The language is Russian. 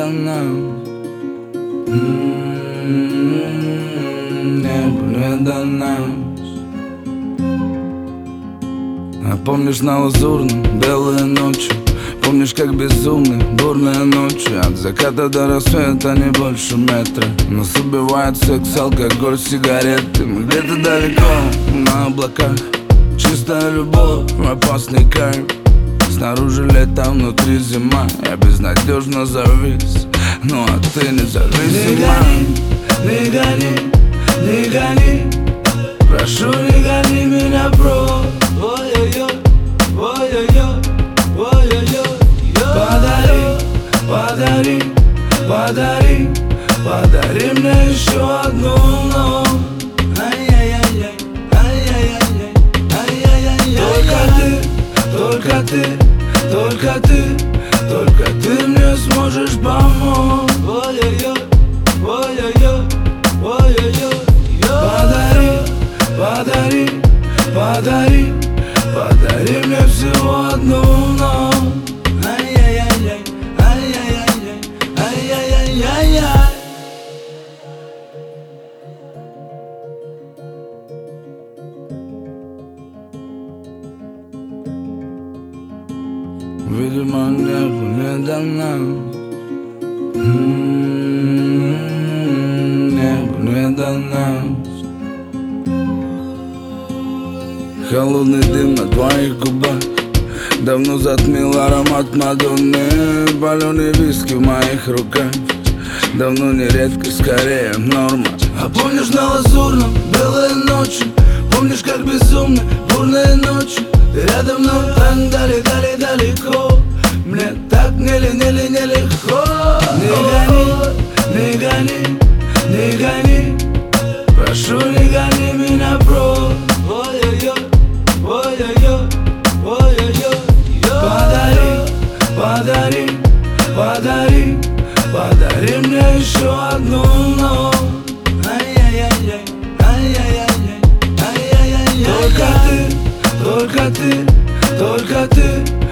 до нас. Небо не до нас. А помнишь на Лазурном белые ночи? Помнишь, как безумны бурные ночи? От заката до рассвета не больше метра. Нас убивает секс, алкоголь, сигареты. Мы где-то далеко, на облаках. Чистая любовь, опасный кайф. Снаружи лето, внутри зима. Я безнадежно завис, ну а ты независима. Не гони, не гони. Прошу, не гони меня прочь. Ой-ой-ой, ой-ой-ой, ой-ой-ой. Подари, подари, подари мне еще одну ночь. Ай-яй-яй-яй, ай-яй-яй-яй, ай-яй-яй-яй. Только ты, только ты, только ты мне сможешь помочь. Ой-ой-ой, ой-ой-ой, ой-ой-ой. Подари, подари, подари мне всего одну ночь. Ай-яй-яй-яй, ай-яй-яй-яй, ай-яй-яй-яй. Видимо, небо не до нас. Небо не до нас. Холодный дым на твоих губах давно затмил аромат Мадонны. Паленый виски в моих руках давно не редкость, скорее норма. А помнишь на Лазурном белые ночи? Помнишь, как безумны бурные ночи? Ты рядом, но так далеко. Мне так нелегко. Не гони, не гони. Прошу, не гони меня прочь. Ой-ой-ой, ой-ой-ой, ой-ой-ой. Подари, подари, подари мне еще одну ночь. Ай-яй-яй-яй, ай-яй-яй-яй, ай-яй-яй-яй. Только ты, только ты, только ты.